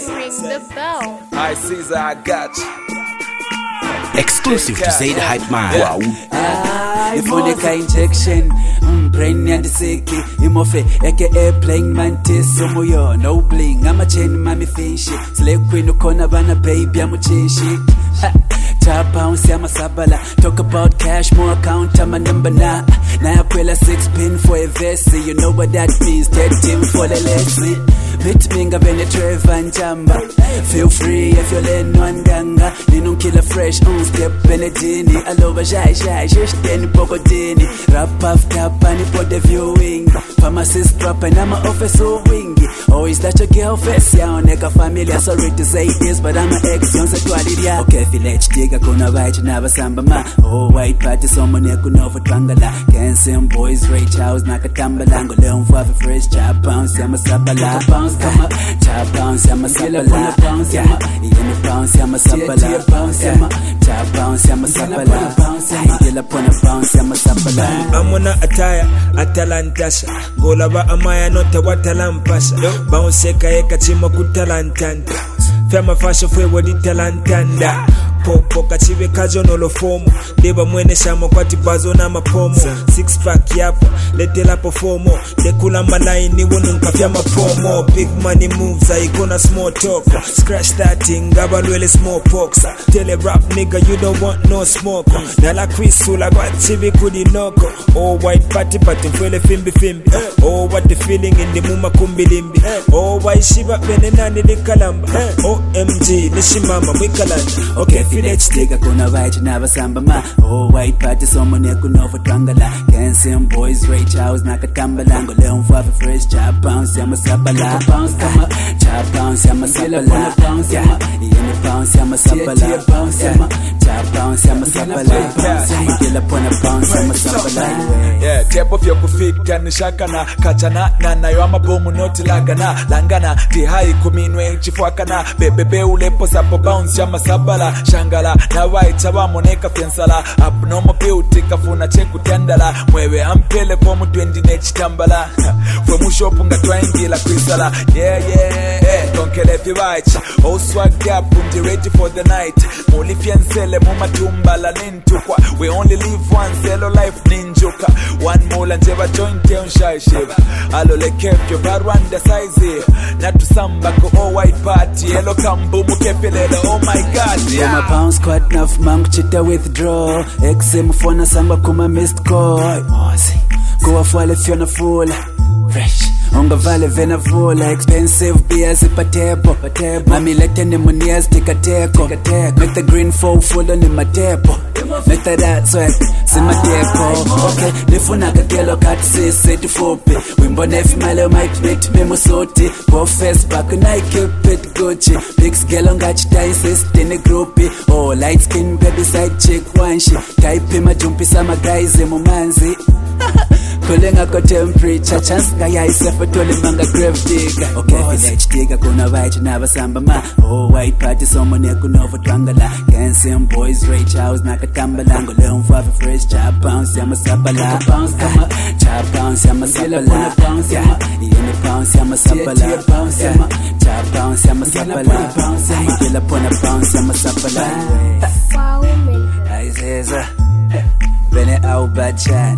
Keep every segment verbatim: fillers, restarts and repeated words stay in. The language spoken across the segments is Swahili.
ring the bell. I Caesar, I got you. Exclusive to Say the Hype Man. Wow. Ah, ifunika injection, mm, brain yandisiki imofe aka playing mantis umuyo no bling amacheni mami fishi slay queen ukona bana baby amuchishi top bounce ya masabala talk about cash more account ama number na na yakwela six pin for a vest, you know what that means, dead team for the lessy bit minga bene Trevor Njamba feel free if you're len wandanga nino killer fresh on step benedini alova jai jai shish deni poko dini rap after pani for the viewing pharmacist drop and I'm a officer wingy always that your girl face ya oneka familia sorry to say this but I'm an ex yonse twalidia okay village diga kuna right na samba ma oh white party someone ya kunova twangala can some boys rage house nakatambala ngo leo mva fresh chap bounce ya masabala bounce kama chap bounce ya masabala bounce ya yene bounce ya masabala bounce ya chap bounce ya masabala bounce ya gela pona bounce ya masabala amona ataya atalantasha golaba amaya nota watalampasha bounce kaeka chimo kutalantanda fema fasho fwe wodi talantanda popo kachive kajo nolo fomo deba mwene shamo kwati bazo na mapomo six pack yapo letela po fomo dekula malaini wonu nkafya mapomo big money moves aikona small talk scratch that thing abalwele small pox tele rap nigga you don't want no smoke nala kwisula kwa chivi kudi noko oh white party party mfwele fimbi fimbi oh what the feeling in the muma kumbi limbi oh why shiva bene nani nikalamba O M G nishimama mwikalanda okay village digga kuna right na basamba ma oh white party someone ya kunova twangala can some boys rage house nakatambala ngo leo mva fresh chap bounce ya masabala bounce kama chap bounce ya masabala bounce ya yene bounce ya masabala bounce ya chap bounce ya masabala bounce gela pona bounce ya masabala yeah table of your kufika nishakana kachana na nayo amabomu noti lagana langana ti hai kuminwe chifwakana bebebe ulepo sapo bounce ya masabala shangala na white abamoneka pensala abnormal beauty kafuna cheku tandala mwewe ampele kwa mutwendi nechitambala fwe mushopu nga twaingila kwisala yeah yeah yeah tonkele fi white oh swag up undi ready for the night muli fiancele mumatumbala nintukwa we only live once hello life ninjuka one mula njeba joint ya unshai shiva alo lekefyo barwanda size natusamba ko all white party hello kambu mukepelele oh my god yeah bounce quite enough man chita withdraw exem phone samba kuma missed call mosi go afwale fiona full fresh unga vale vena full expensive beers patebo patebo mami letene munias tikateko with the green foam full on my table with that sweat simateko okay nifuna kakelo kat sisi tufupi wimbo nefimale might meet memo soti go face back na keep it Gucci big scale on got dice in a groupie oh light skin baby side chick one she type in my jumpy sama guys emo manzi kulenga ko temperature chance ngaya isefa tole manga grave digger okay village digger kuna right na basamba ma oh white party someone ya kunova twangala can some boys rage house nakatambala ngo leo mva fresh chap bounce ya masabala bounce kama chap bounce ya masabala bounce ya yene bounce ya masabala bounce ya chap bounce ya masabala bounce ya gela pona bounce ya masabala Wow, man. I says bene au bachan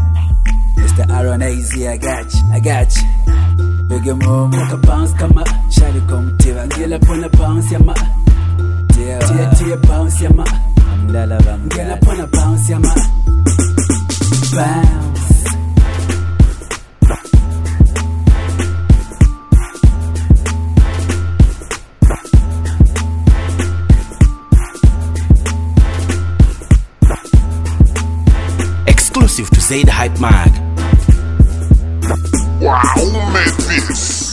Mister Aaron A Z, I got you, I got you. Big move, make a bounce, come up. Shawty come to and get up on a bounce, ya ma. Tia, tia, tia, bounce, ya ma. La la bang, get up on a bounce, ya ma. Bounce. Exclusive to Say the Hype Mag. Wow, who made this?